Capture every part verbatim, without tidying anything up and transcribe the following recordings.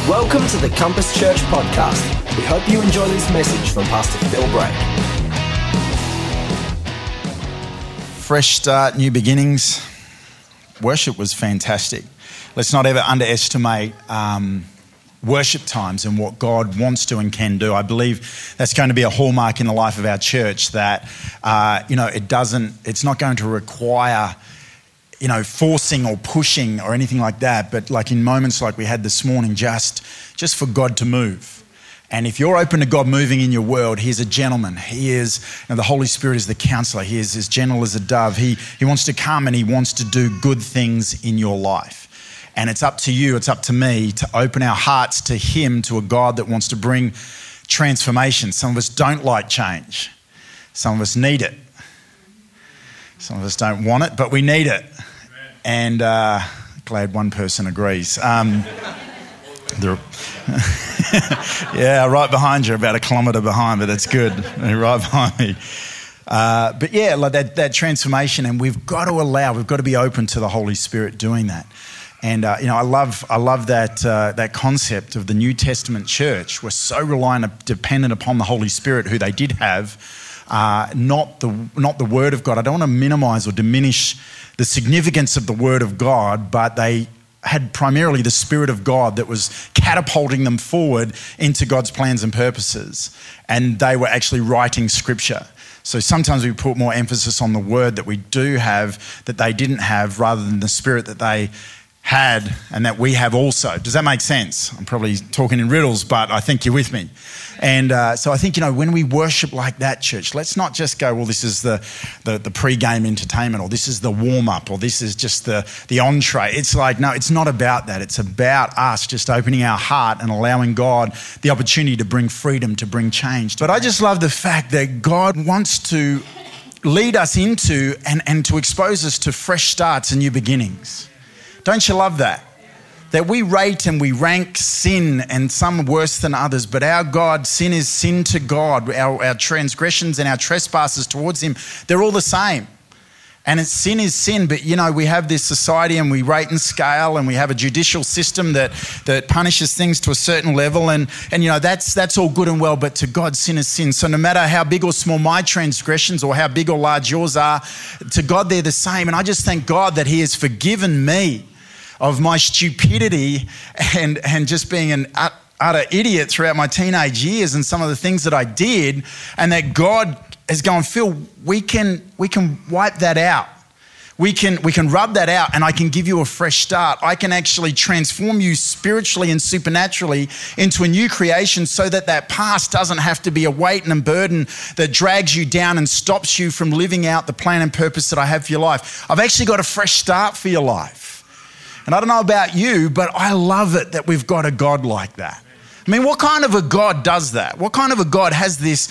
Welcome to the Compass Church podcast. We hope you enjoy this message from Pastor Phil Bray. Fresh start, new beginnings. Worship was fantastic. Let's not ever underestimate um, worship times and what God wants to and can do. I believe that's going to be a hallmark in the life of our church, that uh, you know it doesn't. It's not going to require you know, forcing or pushing or anything like that, but like in moments like we had this morning, just, just for God to move. And if you're open to God moving in your world, He's a gentleman. He is, you know, the Holy Spirit is the counselor. He is as gentle as a dove. He, he wants to come and He wants to do good things in your life. And it's up to you, it's up to me to open our hearts to Him, to a God that wants to bring transformation. Some of us don't like change. Some of us need it. Some of us don't want it, but we need it. And uh, glad one person agrees. Um, yeah, right behind you, about a kilometre behind, but that's good. Right behind me. Uh, but yeah, like that, that transformation, and we've got to allow, we've got to be open to the Holy Spirit doing that. And uh, you know, I love, I love that uh, that concept of the New Testament church. We're so reliant, dependent upon the Holy Spirit, who they did have. Uh, not the not the Word of God. I don't want to minimise or diminish the significance of the Word of God, but they had primarily the Spirit of God that was catapulting them forward into God's plans and purposes. And they were actually writing Scripture. So sometimes we put more emphasis on the Word that we do have that they didn't have, rather than the Spirit that they had and that we have also. Does that make sense? I'm probably talking in riddles, but I think you're with me. And uh, so I think, you know, when we worship like that, church, let's not just go, well, this is the, the, the pre-game entertainment, or this is the warm-up, or this is just the, the entree. It's like, no, it's not about that. It's about us just opening our heart and allowing God the opportunity to bring freedom, to bring change. But I just love the fact that God wants to lead us into and, and to expose us to fresh starts and new beginnings. Don't you love that? That we rate and we rank sin, and some worse than others, but our God, sin is sin to God. Our, our transgressions and our trespasses towards Him, they're all the same. And it's, sin is sin, but you know, we have this society and we rate and scale, and we have a judicial system that, that punishes things to a certain level, and, and you know, that's, that's all good and well, but to God, sin is sin. So no matter how big or small my transgressions or how big or large yours are, to God, they're the same. And I just thank God that He has forgiven me of my stupidity and, and just being an utter idiot throughout my teenage years and some of the things that I did, and that God has gone, Phil, we can we can wipe that out. We can we can rub that out, and I can give you a fresh start. I can actually transform you spiritually and supernaturally into a new creation, so that that past doesn't have to be a weight and a burden that drags you down and stops you from living out the plan and purpose that I have for your life. I've actually got a fresh start for your life. And I don't know about you, but I love it that we've got a God like that. I mean, what kind of a God does that? What kind of a God has this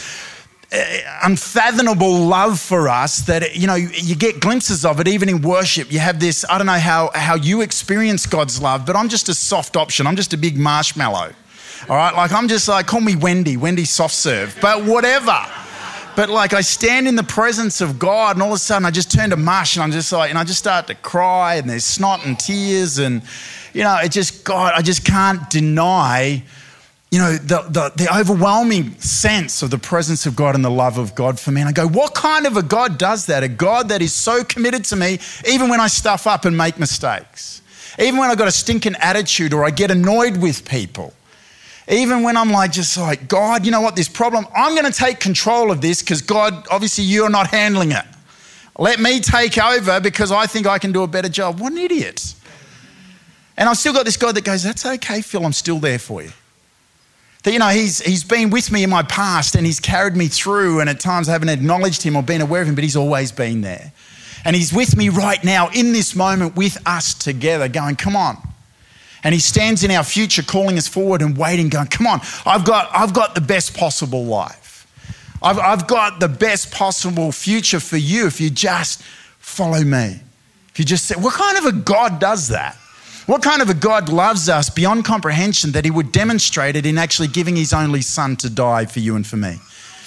unfathomable love for us that, you know, you get glimpses of it even in worship? You have this, I don't know how, how you experience God's love, but I'm just a soft option. I'm just a big marshmallow. All right? Like, I'm just like, call me Wendy, Wendy soft serve, but whatever. But like, I stand in the presence of God, and all of a sudden I just turn to mush, and I'm just like, and I just start to cry, and there's snot and tears, and you know, it just, God, I just can't deny, you know, the, the, the overwhelming sense of the presence of God and the love of God for me. And I go, what kind of a God does that? A God that is so committed to me, even when I stuff up and make mistakes, even when I've got a stinking attitude or I get annoyed with people. Even when I'm like, just like, God, you know what, this problem, I'm going to take control of this, because God, obviously you're not handling it. Let me take over because I think I can do a better job. What an idiot. And I've still got this God that goes, that's okay, Phil, I'm still there for you. That, you know, he's he's been with me in my past, and He's carried me through, and at times I haven't acknowledged Him or been aware of Him, but He's always been there. And He's with me right now in this moment with us together, going, come on. And He stands in our future, calling us forward and waiting, going, come on, I've got I've got the best possible life. I've, I've got the best possible future for you if you just follow me. If you just say, what kind of a God does that? What kind of a God loves us beyond comprehension, that He would demonstrate it in actually giving His only Son to die for you and for me?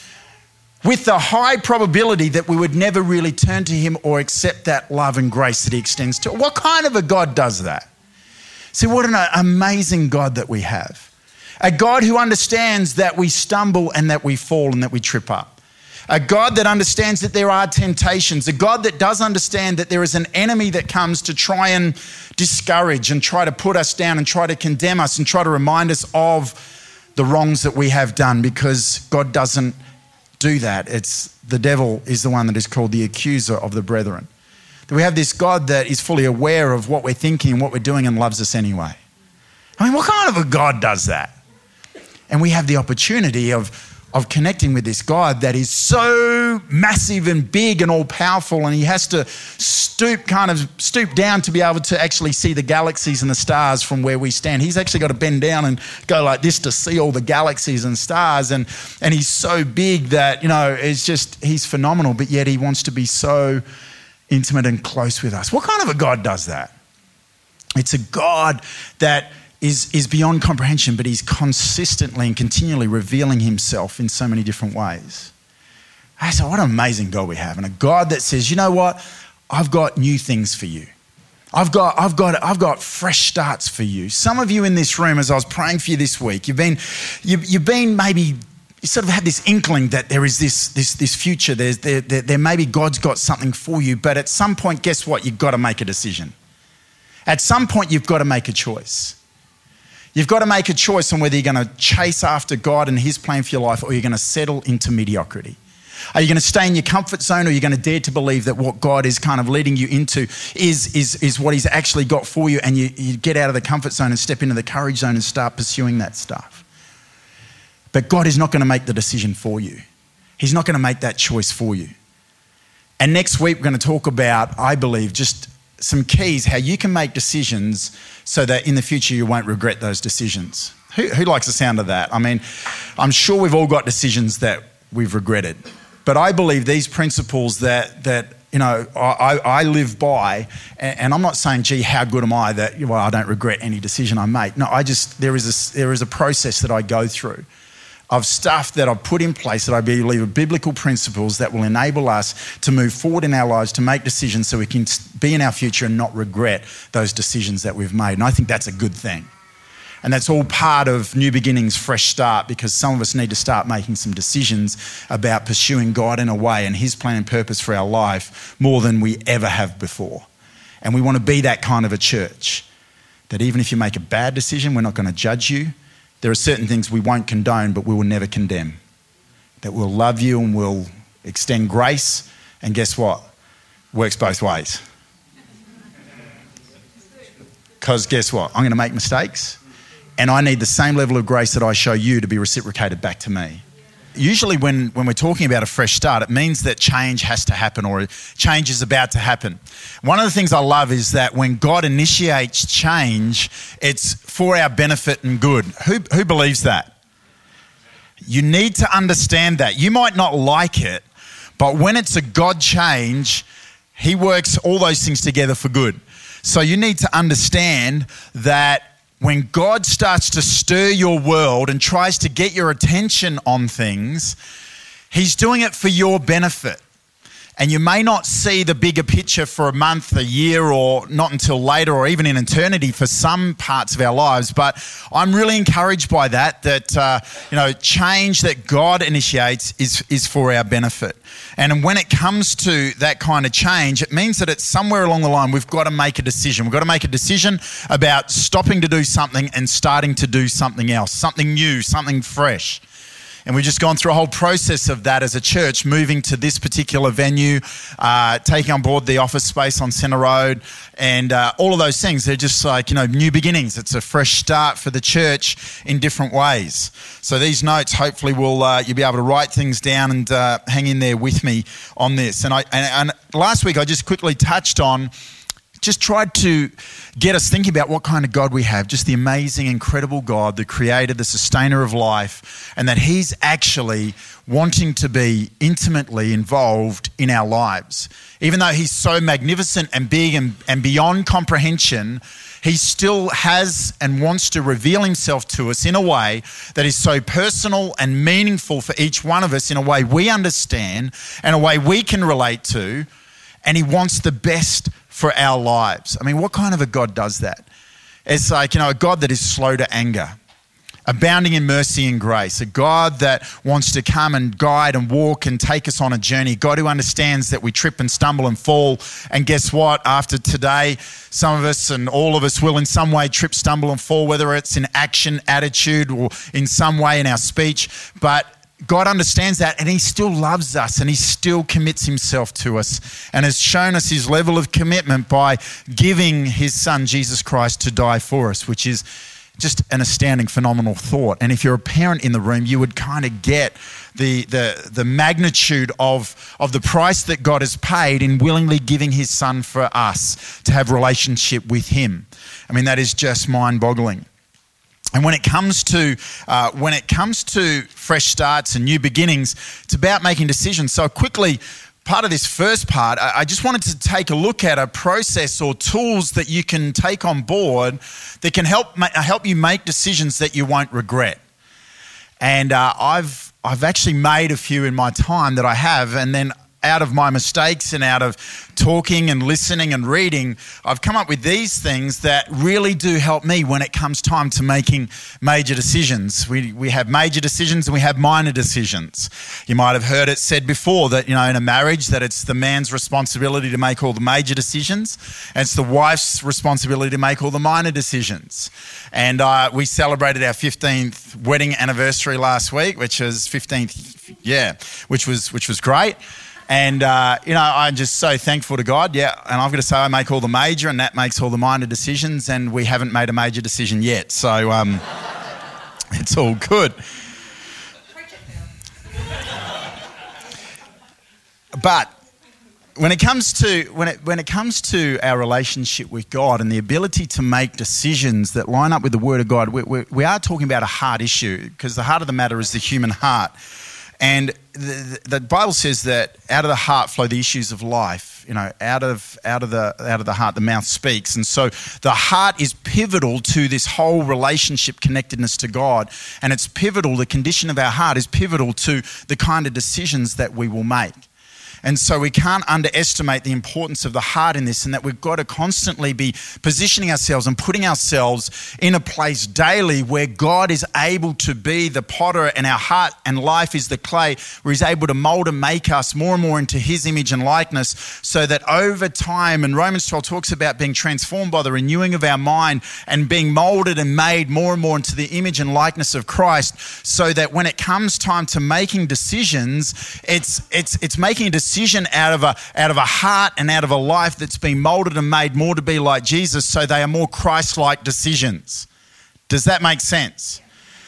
With the high probability that we would never really turn to Him or accept that love and grace that He extends to. What kind of a God does that? See, what an amazing God that we have. A God who understands that we stumble and that we fall and that we trip up. A God that understands that there are temptations. A God that does understand that there is an enemy that comes to try and discourage and try to put us down and try to condemn us and try to remind us of the wrongs that we have done, because God doesn't do that. It's the devil is the one that is called the accuser of the brethren. That we have this God that is fully aware of what we're thinking and what we're doing and loves us anyway. I mean, what kind of a God does that? And we have the opportunity of, of connecting with this God that is so massive and big and all-powerful, and he has to stoop, kind of stoop down to be able to actually see the galaxies and the stars from where we stand. He's actually got to bend down and go like this to see all the galaxies and stars, and, and he's so big that, you know, it's just, he's phenomenal, but yet he wants to be so intimate and close with us. What kind of a God does that? It's a God that is, is beyond comprehension, but he's consistently and continually revealing himself in so many different ways. I said, what an amazing God we have. And a God that says, you know what? I've got new things for you. I've got, I've got, I've got fresh starts for you. Some of you in this room, as I was praying for you this week, you've been, you've, you've been maybe, you sort of had this inkling that there is this, this, this future. There's, there, there, there maybe God's got something for you, but at some point, guess what? You've got to make a decision. At some point, you've got to make a choice. You've got to make a choice on whether you're going to chase after God and his plan for your life, or you're going to settle into mediocrity. Are you going to stay in your comfort zone, or are you going to dare to believe that what God is kind of leading you into is, is, is what he's actually got for you, and you, you get out of the comfort zone and step into the courage zone and start pursuing that stuff? But God is not going to make the decision for you. He's not going to make that choice for you. And next week, we're going to talk about, I believe, just some keys, how you can make decisions so that in the future you won't regret those decisions. Who, who likes the sound of that? I mean, I'm sure we've all got decisions that we've regretted. But I believe these principles that, that you know, I, I live by, and, and I'm not saying, gee, how good am I that, well, I don't regret any decision I make. No, I just, there is a, there is a process that I go through of stuff that I've put in place that I believe are biblical principles that will enable us to move forward in our lives, to make decisions so we can be in our future and not regret those decisions that we've made. And I think that's a good thing. And that's all part of New Beginnings, Fresh Start, because some of us need to start making some decisions about pursuing God in a way and his plan and purpose for our life more than we ever have before. And we want to be that kind of a church, that even if you make a bad decision, we're not going to judge you. There are certain things we won't condone, but we will never condemn. That we'll love you and we'll extend grace. And guess what? Works both ways. Because guess what? I'm going to make mistakes, and I need the same level of grace that I show you to be reciprocated back to me. Usually when, when we're talking about a fresh start, it means that change has to happen, or change is about to happen. One of the things I love is that when God initiates change, it's for our benefit and good. Who, who believes that? You need to understand that. You might not like it, but when it's a God change, he works all those things together for good. So you need to understand that when God starts to stir your world and tries to get your attention on things, he's doing it for your benefit. And you may not see the bigger picture for a month, a year, or not until later, or even in eternity for some parts of our lives. But I'm really encouraged by that, that, uh, you know, change that God initiates is, is for our benefit. And when it comes to that kind of change, it means that it's somewhere along the line we've got to make a decision. We've got to make a decision about stopping to do something and starting to do something else, something new, something fresh. And we've just gone through a whole process of that as a church, moving to this particular venue, uh, taking on board the office space on Centre Road, and uh, all of those things. They're just like, you know, new beginnings. It's a fresh start for the church in different ways. So these notes, hopefully, will uh, you'll be able to write things down and uh, hang in there with me on this. And I and, and last week I just quickly touched on, just tried to get us thinking about what kind of God we have, just the amazing, incredible God, the creator, the sustainer of life, and that he's actually wanting to be intimately involved in our lives. Even though he's so magnificent and big and, and beyond comprehension, he still has and wants to reveal himself to us in a way that is so personal and meaningful for each one of us, in a way we understand and a way we can relate to, and he wants the best for our lives. I mean, what kind of a God does that? It's like, you know, a God that is slow to anger, abounding in mercy and grace, a God that wants to come and guide and walk and take us on a journey, God who understands that we trip and stumble and fall. And guess what? After today, some of us and all of us will in some way trip, stumble and fall, whether it's in action, attitude, or in some way in our speech. But God understands that, and he still loves us, and he still commits himself to us and has shown us his level of commitment by giving his son, Jesus Christ, to die for us, which is just an astounding, phenomenal thought. And if you're a parent in the room, you would kind of get the the the magnitude of, of the price that God has paid in willingly giving his son for us to have relationship with him. I mean, that is just mind-boggling. And when it comes to uh, when it comes to fresh starts and new beginnings, it's about making decisions. So quickly, part of this first part, I just wanted to take a look at a process or tools that you can take on board that can help help you make decisions that you won't regret. And uh, I've I've actually made a few in my time that I have, and then out of my mistakes and out of talking and listening and reading, I've come up with these things that really do help me when it comes time to making major decisions. We we have major decisions and we have minor decisions. You might have heard it said before that, you know, in a marriage that it's the man's responsibility to make all the major decisions, and it's the wife's responsibility to make all the minor decisions. And uh, we celebrated our fifteenth wedding anniversary last week, which was fifteenth, yeah, which was which was great. And, uh, you know, I'm just so thankful to God, yeah, and I've got to say I make all the major and Nat makes all the minor decisions, and we haven't made a major decision yet, so um, it's all good. But when it comes to when it when it comes to our relationship with God and the ability to make decisions that line up with the Word of God, we, we, we are talking about a heart issue, because the heart of the matter is the human heart. And the, the Bible says that out of the heart flow the issues of life. You know, out of out of the out of the heart the mouth speaks. And so the heart is pivotal to this whole relationship connectedness to God, and it's pivotal. The condition of our heart is pivotal to the kind of decisions that we will make. And so we can't underestimate the importance of the heart in this, and that we've got to constantly be positioning ourselves and putting ourselves in a place daily where God is able to be the potter and our heart and life is the clay, where he's able to mold and make us more and more into his image and likeness, so that over time, and Romans twelve talks about being transformed by the renewing of our mind and being molded and made more and more into the image and likeness of Christ, so that when it comes time to making decisions, it's it's it's making a decision out of a out of a heart and out of a life that's been molded and made more to be like Jesus, so they are more Christ-like decisions. Does that make sense?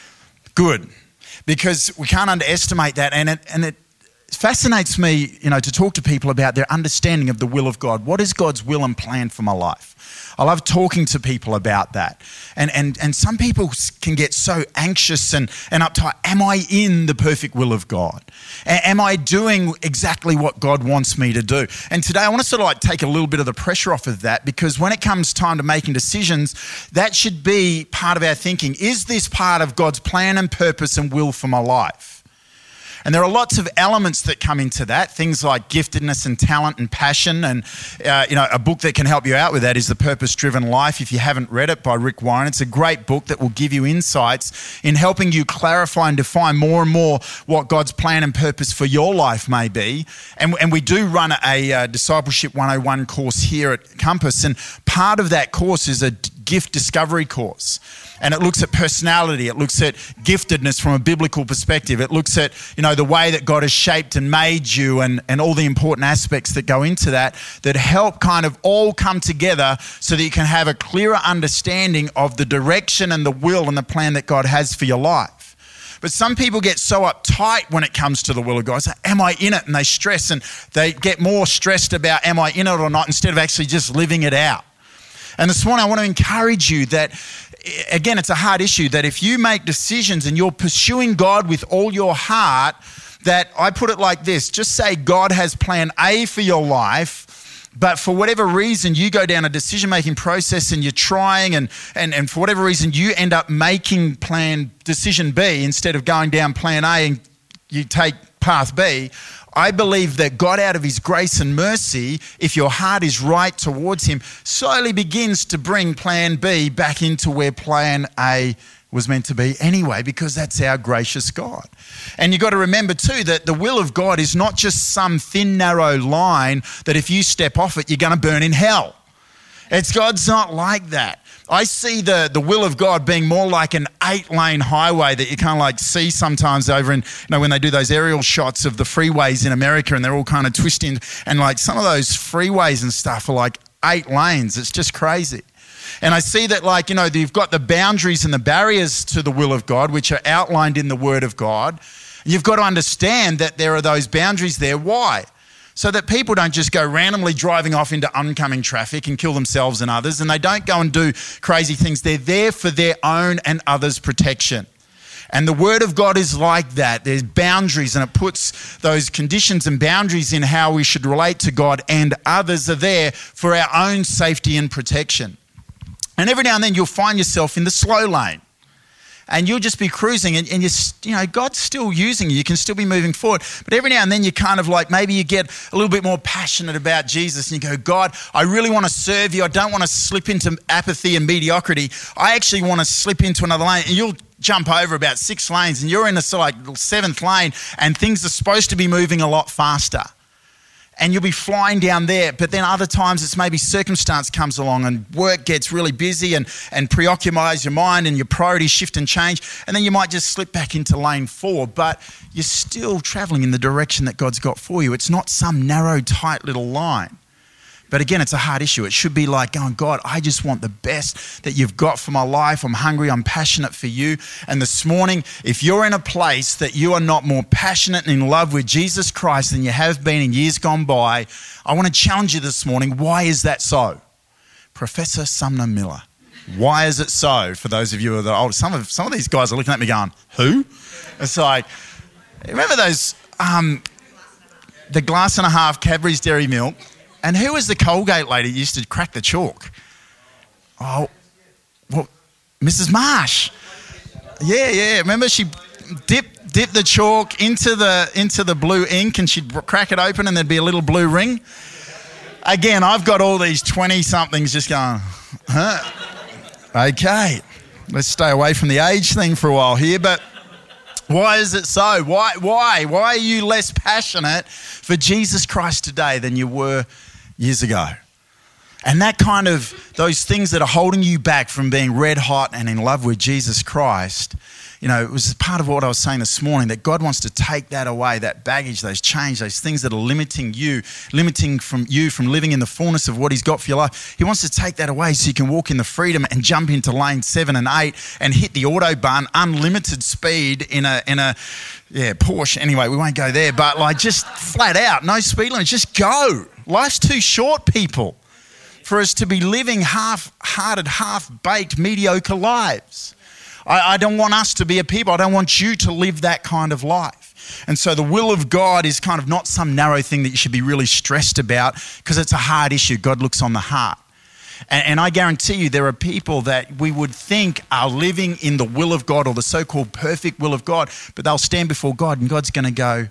Good. Because we can't underestimate that, and it and it fascinates me, you know, to talk to people about their understanding of the will of God. What is God's will and plan for my life? I love talking to people about that. And and and some people can get so anxious and, and uptight. Am I in the perfect will of God? A- am I doing exactly what God wants me to do? And today I want to sort of like take a little bit of the pressure off of that, because when it comes time to making decisions, that should be part of our thinking. Is this part of God's plan and purpose and will for my life? And there are lots of elements that come into that, things like giftedness and talent and passion. And, uh, you know, a book that can help you out with that is The Purpose-Driven Life. If you haven't read it, by Rick Warren, it's a great book that will give you insights in helping you clarify and define more and more what God's plan and purpose for your life may be. And, and we do run a uh, Discipleship one oh one course here at Compass. And part of that course is a gift discovery course. And it looks at personality. It looks at giftedness from a biblical perspective. It looks at, you know, the way that God has shaped and made you, and, and all the important aspects that go into that, that help kind of all come together so that you can have a clearer understanding of the direction and the will and the plan that God has for your life. But some people get so uptight when it comes to the will of God. It's like, am I in it? And they stress, and they get more stressed about am I in it or not, instead of actually just living it out. And this morning I want to encourage you that, again, it's a hard issue, that if you make decisions and you're pursuing God with all your heart, that I put it like this, just say God has plan A for your life, but for whatever reason you go down a decision-making process and you're trying, and, and, and for whatever reason you end up making plan decision B instead of going down plan A, and you take path B. I believe that God, out of his grace and mercy, if your heart is right towards him, slowly begins to bring plan B back into where plan A was meant to be anyway, because that's our gracious God. And you've got to remember too that the will of God is not just some thin, narrow line that if you step off it, you're going to burn in hell. It's God's not like that. I see the, the will of God being more like an eight-lane highway that you kind of like see sometimes over in, you know, when they do those aerial shots of the freeways in America and they're all kind of twisting, and like some of those freeways and stuff are like eight lanes. It's just crazy. And I see that, like, you know, you've got the boundaries and the barriers to the will of God, which are outlined in the Word of God. You've got to understand that there are those boundaries there. Why? So that people don't just go randomly driving off into oncoming traffic and kill themselves and others, and they don't go and do crazy things. They're there for their own and others' protection. And the Word of God is like that. There's boundaries, and it puts those conditions and boundaries in how we should relate to God, and others are there for our own safety and protection. And every now and then you'll find yourself in the slow lane. And you'll just be cruising, and, and you, you know, God's still using you. You can still be moving forward. But every now and then you kind of like, maybe you get a little bit more passionate about Jesus and you go, God, I really want to serve you. I don't want to slip into apathy and mediocrity. I actually want to slip into another lane. And you'll jump over about six lanes and you're in the sort of like seventh lane and things are supposed to be moving a lot faster. And you'll be flying down there, but then other times it's maybe circumstance comes along and work gets really busy and, and preoccupies your mind and your priorities shift and change, and then you might just slip back into lane four, but you're still traveling in the direction that God's got for you. It's not some narrow, tight little line. But again, it's a hard issue. It should be like going, God, I just want the best that you've got for my life. I'm hungry. I'm passionate for you. And this morning, if you're in a place that you are not more passionate and in love with Jesus Christ than you have been in years gone by, I want to challenge you this morning. Why is that so? Professor Sumner Miller. Why is it so? For those of you who are the old, some of some of these guys are looking at me going, who? It's like, remember those, um, the glass and a half Cadbury's Dairy Milk? And who was the Colgate lady who used to crack the chalk? Oh, well, Missus Marsh. Yeah, yeah. Remember she dipped dipped the chalk into the into the blue ink and she'd crack it open and there'd be a little blue ring. Again, I've got all these twenty-somethings just going, huh? Okay, let's stay away from the age thing for a while here, but why is it so? Why, why, why are you less passionate for Jesus Christ today than you were years ago? And that kind of, those things that are holding you back from being red hot and in love with Jesus Christ, you know, it was part of what I was saying this morning, that God wants to take that away, that baggage, those chains, those things that are limiting you, limiting from you from living in the fullness of what he's got for your life. He wants to take that away so you can walk in the freedom and jump into lane seven and eight and hit the autobahn, unlimited speed in a, in a, yeah, Porsche. Anyway, we won't go there, but like just flat out, no speed limit, just go. Life's too short, people, for us to be living half-hearted, half-baked, mediocre lives. I, I don't want us to be a people. I don't want you to live that kind of life. And so the will of God is kind of not some narrow thing that you should be really stressed about because it's a hard issue. God looks on the heart. And, and I guarantee you there are people that we would think are living in the will of God or the so-called perfect will of God, but they'll stand before God and God's going to go,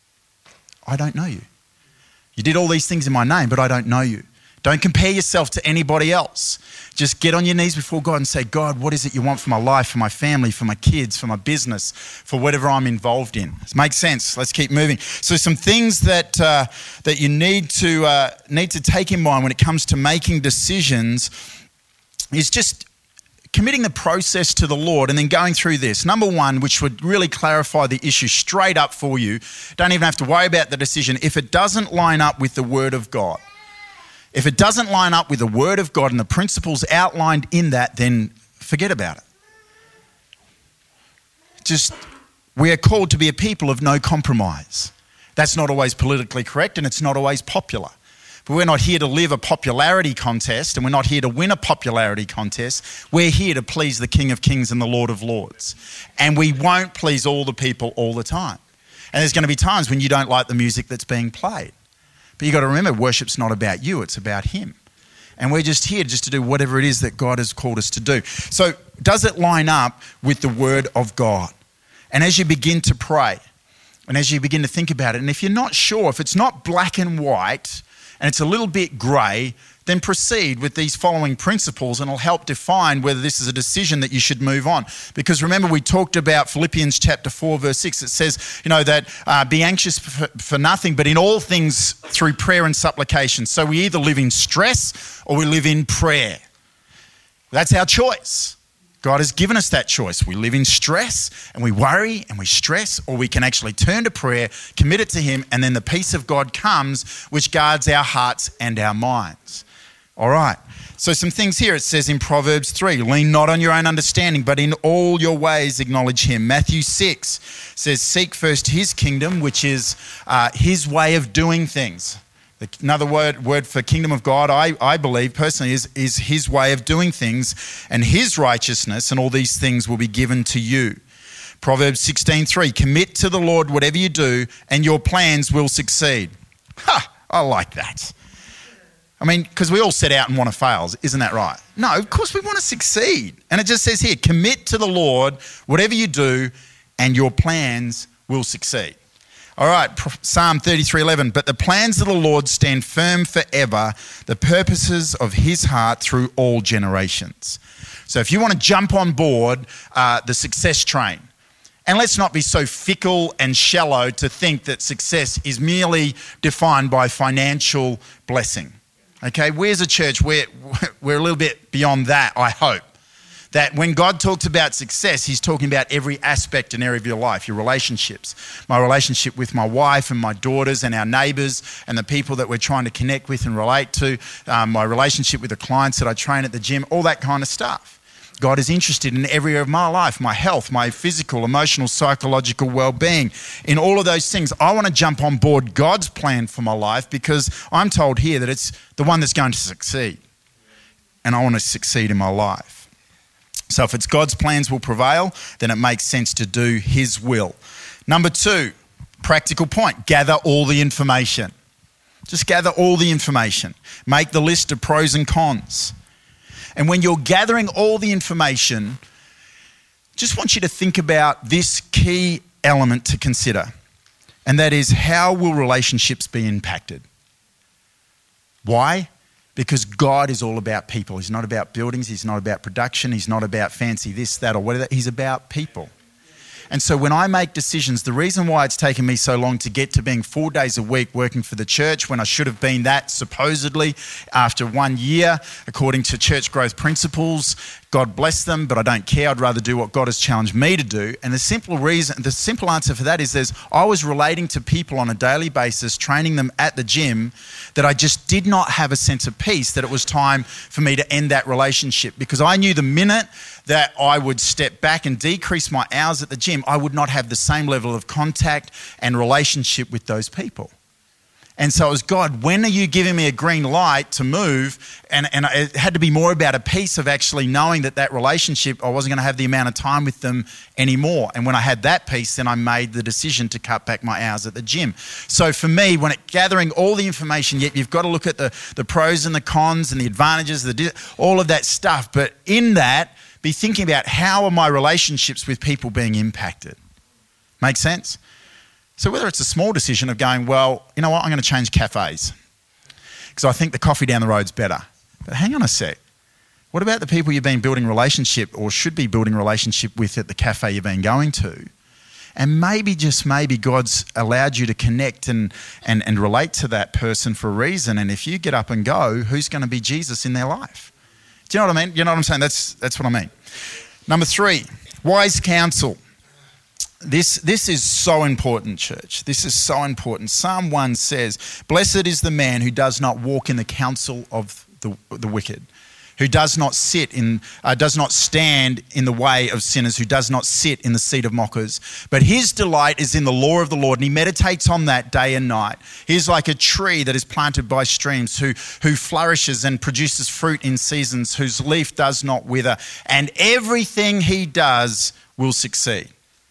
I don't know you. You did all these things in my name, but I don't know you. Don't compare yourself to anybody else. Just get on your knees before God and say, God, what is it you want for my life, for my family, for my kids, for my business, for whatever I'm involved in? Does it make sense? Let's keep moving. So some things that uh, that you need to uh, need to take in mind when it comes to making decisions is just committing the process to the Lord and then going through this. Number one, which would really clarify the issue straight up for you, don't even have to worry about the decision. If it doesn't line up with the Word of God, if it doesn't line up with the Word of God and the principles outlined in that, then forget about it. Just, we are called to be a people of no compromise. That's not always politically correct and it's not always popular. But we're not here to live a popularity contest and we're not here to win a popularity contest. We're here to please the King of Kings and the Lord of Lords. And we won't please all the people all the time. And there's going to be times when you don't like the music that's being played. But you've got to remember, worship's not about you, it's about him. And we're just here just to do whatever it is that God has called us to do. So does it line up with the Word of God? And as you begin to pray, And as you begin to think about it, and if you're not sure, if it's not black and white and it's a little bit grey, then proceed with these following principles and it'll help define whether this is a decision that you should move on. Because remember, we talked about Philippians chapter four, verse six. It says, you know, that uh, be anxious for, for nothing, but in all things through prayer and supplication. So we either live in stress or we live in prayer. That's our choice. God has given us that choice. We live in stress and we worry and we stress, or we can actually turn to prayer, commit it to Him, and then the peace of God comes, which guards our hearts and our minds. All right. So some things here. It says in Proverbs three, lean not on your own understanding, but in all your ways acknowledge Him. Matthew six says, seek first His kingdom, which is uh, His way of doing things. Another word word for kingdom of God, I, I believe personally, is, is His way of doing things and His righteousness, and all these things will be given to you. Proverbs sixteen three, commit to the Lord whatever you do and your plans will succeed. Ha! I like that. I mean, because we all set out and want to fail, isn't that right? No, of course we want to succeed. And it just says here, commit to the Lord whatever you do and your plans will succeed. All right, Psalm thirty-three eleven, but the plans of the Lord stand firm forever, the purposes of His heart through all generations. So if you want to jump on board uh, the success train, and let's not be so fickle and shallow to think that success is merely defined by financial blessing. Okay, we as a church, we're, we're a little bit beyond that, I hope. That when God talks about success, He's talking about every aspect and area of your life, your relationships. My relationship with my wife and my daughters and our neighbours and the people that we're trying to connect with and relate to, um, my relationship with the clients that I train at the gym, all that kind of stuff. God is interested in every area of my life, my health, my physical, emotional, psychological well-being. In all of those things, I want to jump on board God's plan for my life because I'm told here that it's the one that's going to succeed. And I want to succeed in my life. So if it's God's plans will prevail, then it makes sense to do His will. Number two, practical point, gather all the information. Just gather all the information. Make the list of pros and cons. And when you're gathering all the information, just want you to think about this key element to consider. And that is, how will relationships be impacted? Why? Because God is all about people. He's not about buildings. He's not about production. He's not about fancy this, that, or whatever. He's about people. And so when I make decisions, the reason why it's taken me so long to get to being four days a week working for the church when I should have been that supposedly after one year, according to church growth principles, God bless them, but I don't care. I'd rather do what God has challenged me to do. And the simple reason, the simple answer for that is there's, I was relating to people on a daily basis, training them at the gym, that I just did not have a sense of peace that it was time for me to end that relationship, because I knew the minute that I would step back and decrease my hours at the gym, I would not have the same level of contact and relationship with those people. And so it was, God, when are you giving me a green light to move? And, and it had to be more about a piece of actually knowing that that relationship, I wasn't going to have the amount of time with them anymore. And when I had that piece, then I made the decision to cut back my hours at the gym. So for me, when it gathering all the information, yet you've got to look at the, the pros and the cons and the advantages, the, all of that stuff. But in that, be thinking about, how are my relationships with people being impacted? Make sense? So whether it's a small decision of going, well, you know what, I'm going to change cafes because I think the coffee down the road's better. But hang on a sec. What about the people you've been building relationship or should be building relationship with at the cafe you've been going to? And maybe, just maybe, God's allowed you to connect and, and, and relate to that person for a reason. And if you get up and go, who's going to be Jesus in their life? Do you know what I mean? You know what I'm saying? That's, that's what I mean. Number three, wise counsel. This, this is so important, church. This is so important. Psalm one says, blessed is the man who does not walk in the counsel of the, the wicked, who does not sit in, uh, does not stand in the way of sinners, who does not sit in the seat of mockers. But his delight is in the law of the Lord, and he meditates on that day and night. He's like a tree that is planted by streams, who, who flourishes and produces fruit in seasons, whose leaf does not wither, and everything he does will succeed.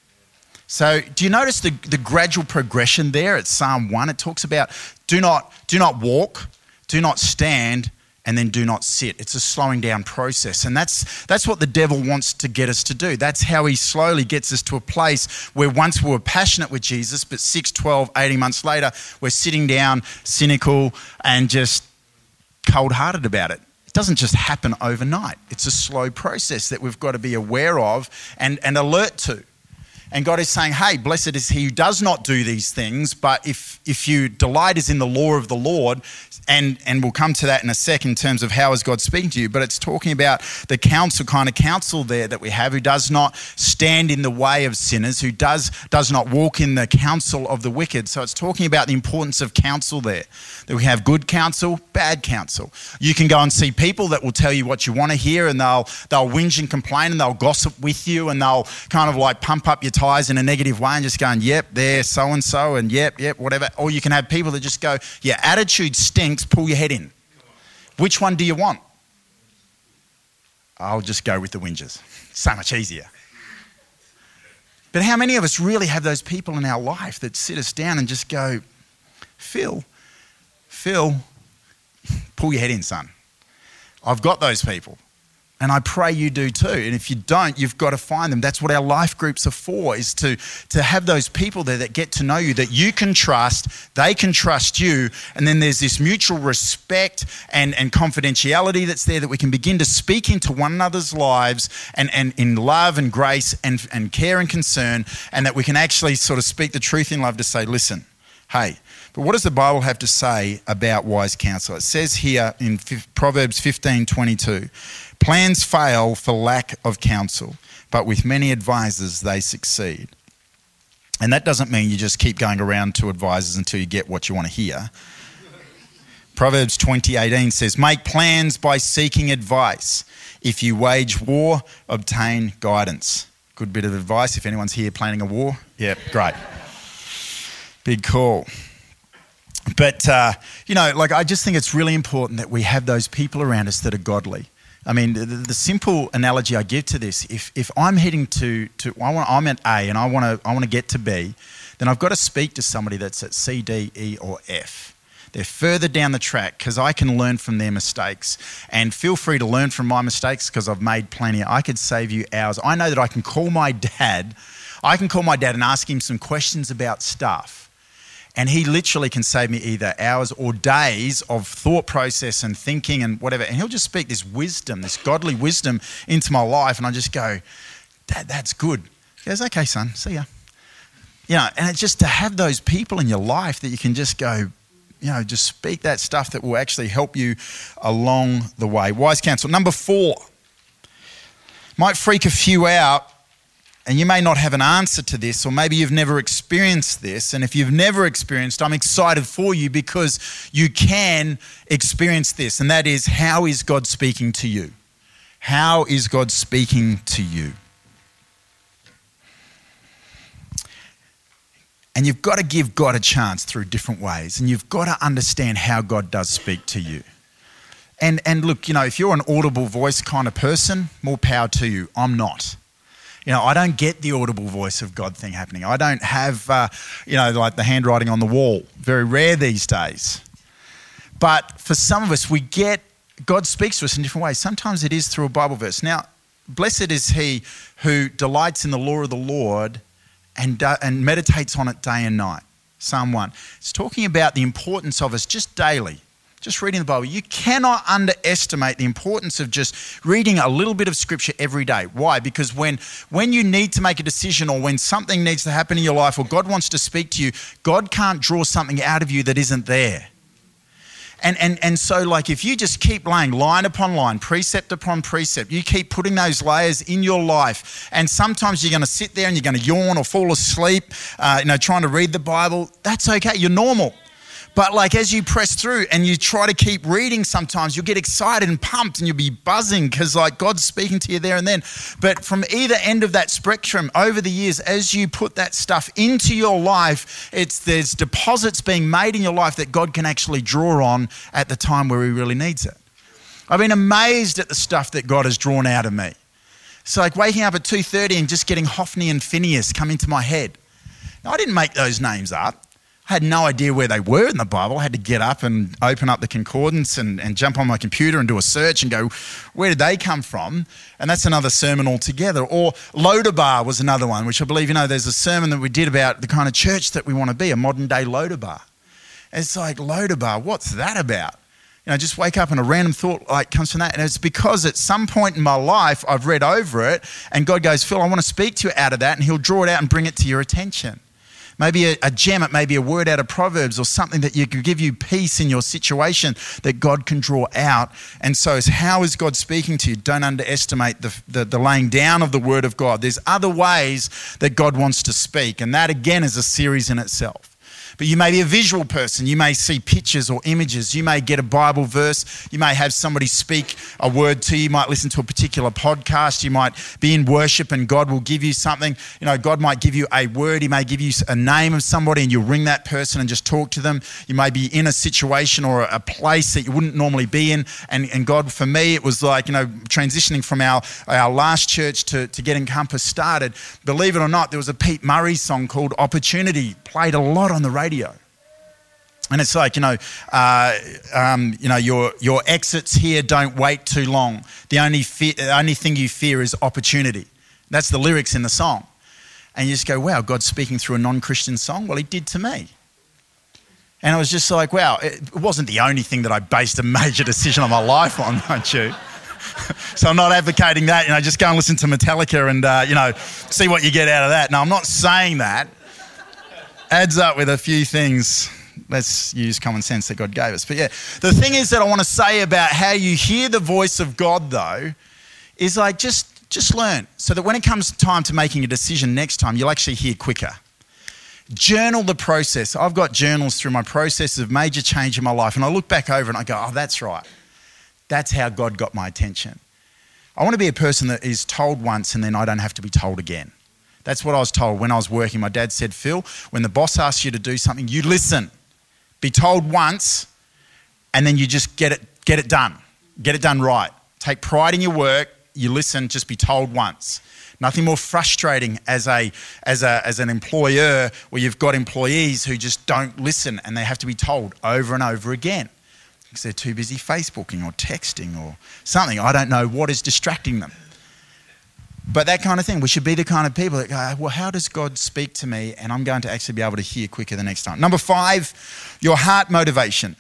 So do you notice the, the gradual progression there at Psalm one? It talks about do not, do not walk, do not stand and then do not sit. It's a slowing down process. And that's that's what the devil wants to get us to do. That's how he slowly gets us to a place where once we were passionate with Jesus, but six, twelve, eighteen months later, we're sitting down, cynical, and just cold-hearted about it. It doesn't just happen overnight. It's a slow process that we've got to be aware of and, and alert to. And God is saying, hey, blessed is he who does not do these things, but if if you delight is in the law of the Lord, and, and we'll come to that in a second in terms of how is God speaking to you, but it's talking about the counsel, kind of counsel there that we have, who does not stand in the way of sinners, who does does not walk in the counsel of the wicked. So it's talking about the importance of counsel there, that we have good counsel, bad counsel. You can go and see people that will tell you what you want to hear, and they'll they'll whinge and complain, and they'll gossip with you, and they'll kind of like pump up your tires in a negative way and just going, yep, they're so-and-so, and yep, yep, whatever. Or you can have people that just go, your attitude stinks, pull your head in. Which one do you want? I'll just go with the whingers. So much easier. But how many of us really have those people in our life that sit us down and just go, Phil, Phil, pull your head in, son. I've got those people. And I pray you do too. And if you don't, you've got to find them. That's what our life groups are for, is to, to have those people there that get to know you, that you can trust, they can trust you. And then there's this mutual respect and, and confidentiality that's there, that we can begin to speak into one another's lives and, and in love and grace and, and care and concern, and that we can actually sort of speak the truth in love to say, listen, hey, but what does the Bible have to say about wise counsel? It says here in Proverbs fifteen twenty-two, plans fail for lack of counsel, but with many advisors they succeed. And that doesn't mean you just keep going around to advisors until you get what you want to hear. Proverbs twenty eighteen says, make plans by seeking advice. If you wage war, obtain guidance. Good bit of advice if anyone's here planning a war. Yep, great. Big call. But, uh, you know, like I just think it's really important that we have those people around us that are godly. I mean, the, the simple analogy I give to this, if if I'm heading to, to I want, I'm at A and I want to I want to get to B, then I've got to speak to somebody that's at C, D, E or F. They're further down the track because I can learn from their mistakes. And feel free to learn from my mistakes because I've made plenty. I could save you hours. I know that I can call my dad. I can call my dad and ask him some questions about stuff. And he literally can save me either hours or days of thought process and thinking and whatever. And he'll just speak this wisdom, this godly wisdom into my life. And I just go, Dad, that's good. He goes, okay, son, see ya. You know, and it's just to have those people in your life that you can just go, you know, just speak that stuff that will actually help you along the way. Wise counsel. Number four, might freak a few out. And you may not have an answer to this, or maybe you've never experienced this. And if you've never experienced, I'm excited for you because you can experience this. And that is, how is God speaking to you? How is God speaking to you? And you've got to give God a chance through different ways. And you've got to understand how God does speak to you. And, and look, you know, if you're an audible voice kind of person, more power to you. I'm not. You know, I don't get the audible voice of God thing happening. I don't have, uh, you know, like the handwriting on the wall. Very rare these days. But for some of us, we get, God speaks to us in different ways. Sometimes it is through a Bible verse. Now, blessed is he who delights in the law of the Lord and, do, and meditates on it day and night. Psalm one. It's talking about the importance of us just daily. Just reading the Bible. You cannot underestimate the importance of just reading a little bit of scripture every day. Why? Because when, when you need to make a decision, or when something needs to happen in your life, or God wants to speak to you, God can't draw something out of you that isn't there. And, and, and so like if you just keep laying line upon line, precept upon precept, you keep putting those layers in your life, and sometimes you're going to sit there and you're going to yawn or fall asleep, uh, you know, trying to read the Bible. That's okay. You're normal. But like as you press through and you try to keep reading, sometimes you'll get excited and pumped and you'll be buzzing because like God's speaking to you there and then. But from either end of that spectrum, over the years, as you put that stuff into your life, it's there's deposits being made in your life that God can actually draw on at the time where he really needs it. I've been amazed at the stuff that God has drawn out of me. It's like waking up at two thirty and just getting Hophni and Phineas come into my head. Now, I didn't make those names up. I had no idea where they were in the Bible. I had to get up and open up the concordance and, and jump on my computer and do a search and go, where did they come from? And that's another sermon altogether. Or Lodabar was another one, which I believe, you know, there's a sermon that we did about the kind of church that we want to be, a modern day Lodabar. It's like, Lodabar, what's that about? You know, just wake up and a random thought like comes from that. And it's because at some point in my life, I've read over it and God goes, Phil, I want to speak to you out of that, and he'll draw it out and bring it to your attention. Maybe a, a gem, it may be a word out of Proverbs or something that you can give you peace in your situation that God can draw out. And so it's how is God speaking to you? Don't underestimate the, the, the laying down of the word of God. There's other ways that God wants to speak. And that again is a series in itself. But you may be a visual person. You may see pictures or images. You may get a Bible verse. You may have somebody speak a word to you. You might listen to a particular podcast. You might be in worship and God will give you something. You know, God might give you a word. He may give you a name of somebody and you'll ring that person and just talk to them. You may be in a situation or a place that you wouldn't normally be in. And, and God, for me, it was like, you know, transitioning from our, our last church to, to getting Compass started. Believe it or not, there was a Pete Murray song called Opportunity, played a lot on the radio. And it's like, you know, uh, um, you know, your your exits here don't wait too long. The only fe- the only thing you fear is opportunity. That's the lyrics in the song. And you just go, wow, God's speaking through a non-Christian song? Well, he did to me. And I was just like, wow, it wasn't the only thing that I based a major decision of my life on, don't you? So I'm not advocating that, you know, just go and listen to Metallica and, uh, you know, see what you get out of that. No, I'm not saying that. Adds up with a few things. Let's use common sense that God gave us. But yeah, the thing is that I want to say about how you hear the voice of God though, is like just, just learn so that when it comes time to making a decision next time, you'll actually hear quicker. Journal the process. I've got journals through my process of major change in my life, and I look back over and I go, oh, that's right. That's how God got my attention. I want to be a person that is told once and then I don't have to be told again. That's what I was told when I was working. My dad said, Phil, when the boss asks you to do something, you listen. Be told once and then you just get it, get it done. Get it done right. Take pride in your work. You listen, just be told once. Nothing more frustrating as a as a as an employer where you've got employees who just don't listen and they have to be told over and over again because they're too busy Facebooking or texting or something. I don't know what is distracting them. But that kind of thing, we should be the kind of people that go, well, how does God speak to me? And I'm going to actually be able to hear quicker the next time. Number five, your heart motivation.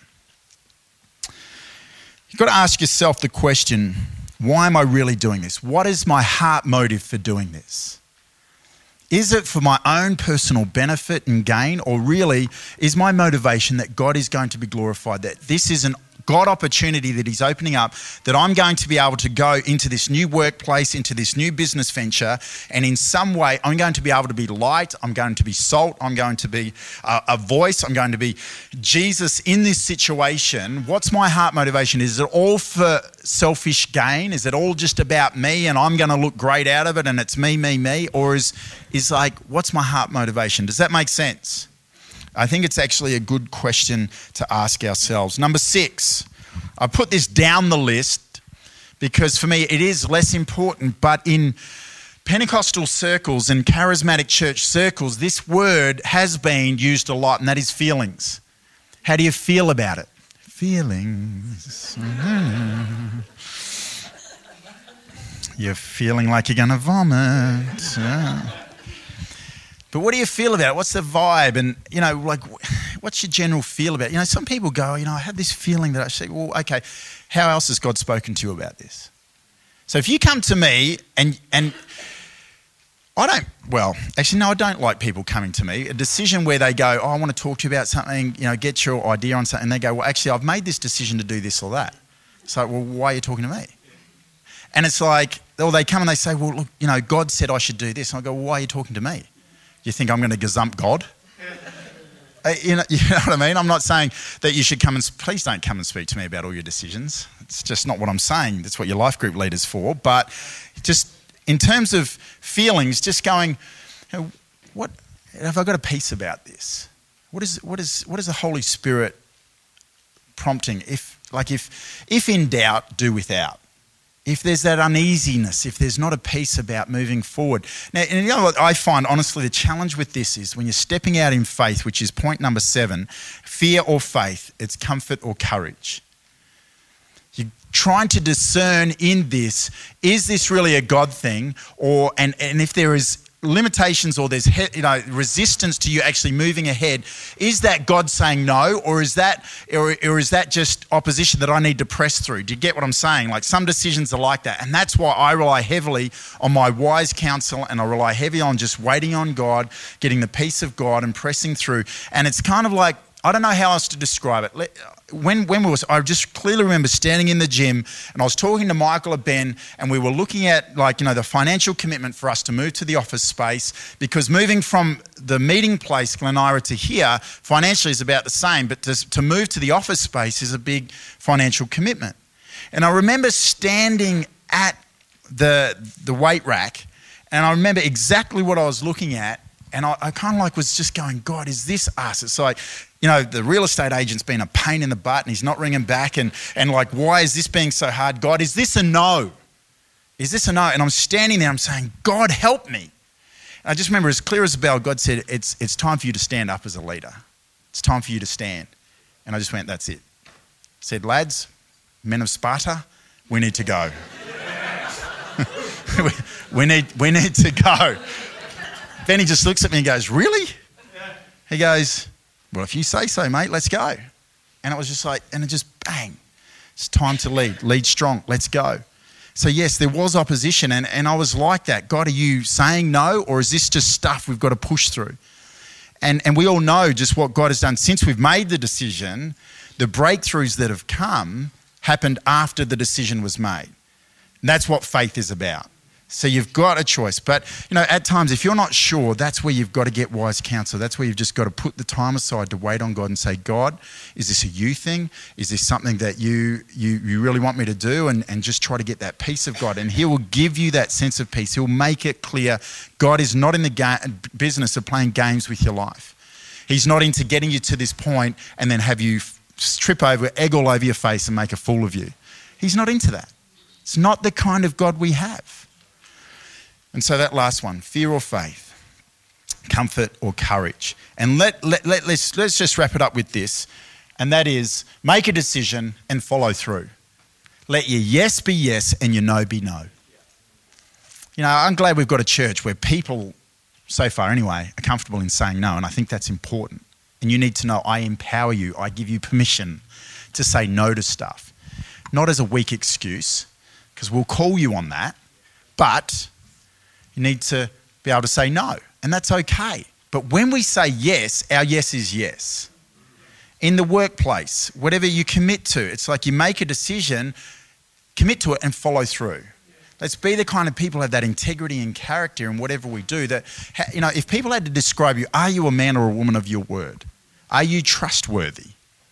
You've got to ask yourself the question, why am I really doing this? What is my heart motive for doing this? Is it for my own personal benefit and gain, or really is my motivation that God is going to be glorified, that this is an God opportunity that he's opening up, that I'm going to be able to go into this new workplace, into this new business venture, and in some way I'm going to be able to be light, I'm going to be salt, I'm going to be a, a voice, I'm going to be Jesus in this situation. What's my heart motivation? Is it all for selfish gain? Is it all just about me and I'm going to look great out of it and it's me, me, me? Or is, is like, what's my heart motivation? Does that make sense? I think it's actually a good question to ask ourselves. Number six, I put this down the list because for me it is less important, but in Pentecostal circles and charismatic church circles, this word has been used a lot, and that is feelings. How do you feel about it? Feelings. You're feeling like you're going to vomit. Yeah. But what do you feel about it? What's the vibe? And, you know, like, what's your general feel about it? You know, some people go, you know, I have this feeling that I say, well, okay, how else has God spoken to you about this? So if you come to me and, and I don't, well, actually, no, I don't like people coming to me. A decision where they go, oh, I want to talk to you about something, you know, get your idea on something. And they go, well, actually, I've made this decision to do this or that. So, well, why are you talking to me? And it's like, or they come and they say, well, look, you know, God said I should do this. And I go, well, why are you talking to me? You think I'm going to gazump God? uh, you, know, you know what I mean? I'm not saying that you should come and, please don't come and speak to me about all your decisions. It's just not what I'm saying. That's what your life group leader's for. But just in terms of feelings, just going, you know, what have I got a peace about this? What is, what is, what is the Holy Spirit prompting? If, like if, if in doubt, do without. if there's that uneasiness, if there's not a peace about moving forward. Now, and you know what I find, honestly, the challenge with this is when you're stepping out in faith, which is point number seven, fear or faith, it's comfort or courage. You're trying to discern in this, is this really a God thing? Or and, and if there is limitations or there's he, you know resistance to you actually moving ahead, is that God saying no, or is that or, or is that just opposition that I need to press through? Do you get what I'm saying? Like some decisions are like that, and that's why I rely heavily on my wise counsel, and I rely heavily on just waiting on God, getting the peace of God and pressing through. And it's kind of like, I don't know how else to describe it. When when we was, I just clearly remember standing in the gym and I was talking to Michael or Ben, and we were looking at, like, you know, the financial commitment for us to move to the office space, because moving from the meeting place, Glen Ira, to here, financially is about the same, but to, to move to the office space is a big financial commitment. And I remember standing at the the weight rack, and I remember exactly what I was looking at, and I, I kind of like was just going, God, is this us? It's like, you know, the real estate agent's been a pain in the butt and he's not ringing back, and, and like, why is this being so hard? God, is this a no? Is this a no? And I'm standing there, I'm saying, God, help me. And I just remember, as clear as a bell, God said, it's, it's time for you to stand up as a leader. It's time for you to stand. And I just went, that's it. Said, lads, men of Sparta, we need to go. we, we need we need to go. Benny just looks at me and goes, really? He goes, well, if you say so, mate, let's go. And it was just like, and it just bang, it's time to lead, lead strong, let's go. So yes, there was opposition, and, and I was like that. God, are you saying no, or is this just stuff we've got to push through? And and we all know just what God has done since we've made the decision. The breakthroughs that have come happened after the decision was made. And that's what faith is about. So you've got a choice. But, you know, at times, if you're not sure, that's where you've got to get wise counsel. That's where you've just got to put the time aside to wait on God and say, God, is this a you thing? Is this something that you you, you really want me to do? And, and just try to get that peace of God. And he will give you that sense of peace. He'll make it clear God is not in the ga- business of playing games with your life. He's not into getting you to this point and then have you trip over, egg all over your face and make a fool of you. He's not into that. It's not the kind of God we have. And so that last one, fear or faith, comfort or courage. And let, let, let, let's, let's just wrap it up with this, and that is make a decision and follow through. Let your yes be yes and your no be no. You know, I'm glad we've got a church where people, so far anyway, are comfortable in saying no, and I think that's important. And you need to know I empower you, I give you permission to say no to stuff. Not as a weak excuse, because we'll call you on that, but you need to be able to say no, and that's okay. But when we say yes, our yes is yes. In the workplace, whatever you commit to, it's like you make a decision, commit to it and follow through. Let's be the kind of people who have that integrity and character in whatever we do. That, you know, if people had to describe you, are you a man or a woman of your word? Are you trustworthy?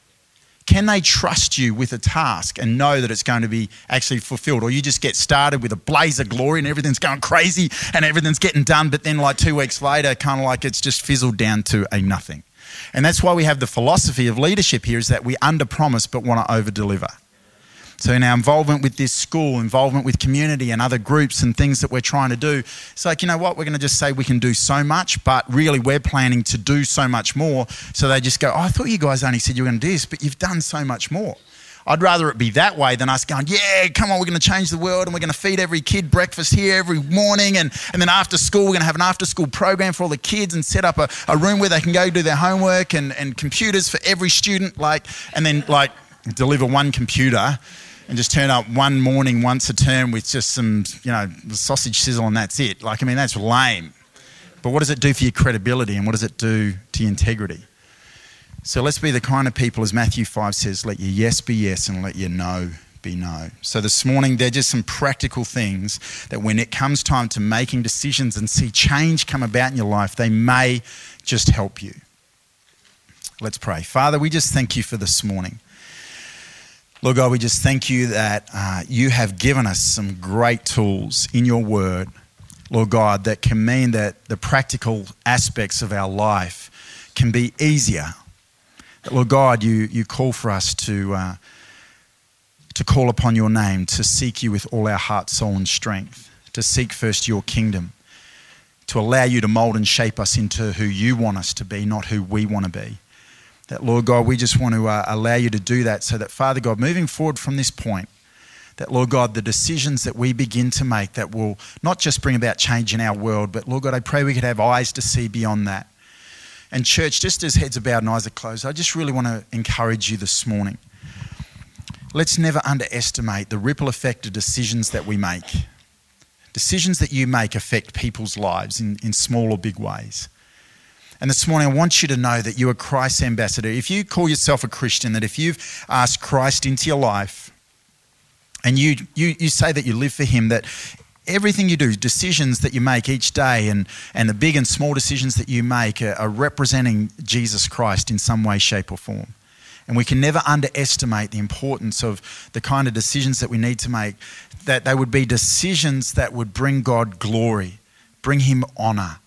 Can they trust you with a task and know that it's going to be actually fulfilled? Or you just get started with a blaze of glory and everything's going crazy and everything's getting done, but then like two weeks later, kind of like it's just fizzled down to a nothing. And that's why we have the philosophy of leadership here, is that we under-promise but want to over-deliver. So in our involvement with this school, involvement with community and other groups and things that we're trying to do, it's like, you know what, we're going to just say we can do so much, but really we're planning to do so much more. So they just go, oh, I thought you guys only said you were going to do this, but you've done so much more. I'd rather it be that way than us going, yeah, come on, we're going to change the world and we're going to feed every kid breakfast here every morning. And, and then after school, we're going to have an after school program for all the kids and set up a, a room where they can go do their homework and, and computers for every student, like, and then like deliver one computer and just turn up one morning once a term with just some, you know, sausage sizzle and that's it. Like, I mean, that's lame. But what does it do for your credibility and what does it do to your integrity? So let's be the kind of people, as Matthew five says, let your yes be yes and let your no be no. So this morning, they're just some practical things that when it comes time to making decisions and see change come about in your life, they may just help you. Let's pray. Father, we just thank you for this morning. Lord God, we just thank you that uh, you have given us some great tools in your word, Lord God, that can mean that the practical aspects of our life can be easier. That, Lord God, you, you call for us to, uh, to call upon your name, to seek you with all our heart, soul and strength, to seek first your kingdom, to allow you to mould and shape us into who you want us to be, not who we want to be. That, Lord God, we just want to uh, allow you to do that so that, Father God, moving forward from this point, that, Lord God, the decisions that we begin to make that will not just bring about change in our world, but, Lord God, I pray we could have eyes to see beyond that. And church, just as heads are bowed and eyes are closed, I just really want to encourage you this morning. Let's never underestimate the ripple effect of decisions that we make. Decisions that you make affect people's lives in, in small or big ways. And this morning, I want you to know that you are Christ's ambassador. If you call yourself a Christian, that if you've asked Christ into your life and you, you, you say that you live for him, that everything you do, decisions that you make each day and, and the big and small decisions that you make are, are representing Jesus Christ in some way, shape or form. And we can never underestimate the importance of the kind of decisions that we need to make, that they would be decisions that would bring God glory, bring him honour,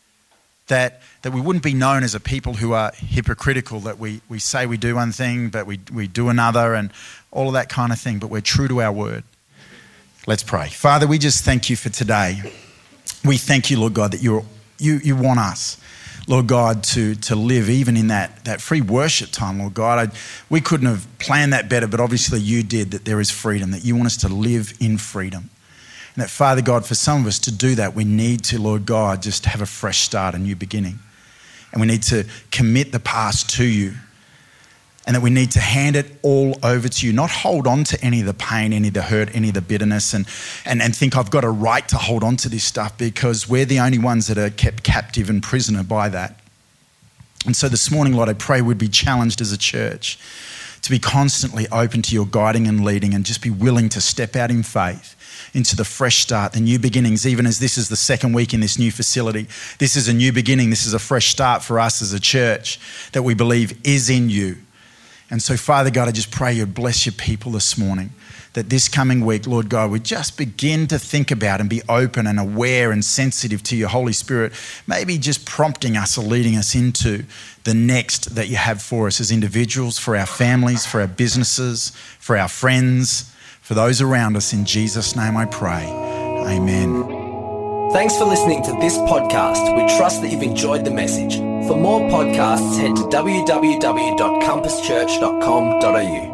that that we wouldn't be known as a people who are hypocritical, that we, we say we do one thing, but we, we do another and all of that kind of thing, but we're true to our word. Let's pray. Father, we just thank you for today. We thank you, Lord God, that you're, you you want us, Lord God, to, to live even in that, that free worship time, Lord God. I, we couldn't have planned that better, but obviously you did, that there is freedom, that you want us to live in freedom. And that, Father God, for some of us to do that, we need to, Lord God, just have a fresh start, a new beginning. And we need to commit the past to you. And that we need to hand it all over to you, not hold on to any of the pain, any of the hurt, any of the bitterness, and, and, and think I've got a right to hold on to this stuff, because we're the only ones that are kept captive and prisoner by that. And so this morning, Lord, I pray we'd be challenged as a church to be constantly open to your guiding and leading, and just be willing to step out in faith into the fresh start, the new beginnings, even as this is the second week in this new facility. This is a new beginning. This is a fresh start for us as a church that we believe is in you. And so, Father God, I just pray you'd bless your people this morning, that this coming week, Lord God, we just begin to think about and be open and aware and sensitive to your Holy Spirit, maybe just prompting us or leading us into the next that you have for us as individuals, for our families, for our businesses, for our friends, for those around us. In Jesus' name I pray. Amen. Thanks for listening to this podcast. We trust that you've enjoyed the message. For more podcasts, head to w w w dot compass church dot com dot a u.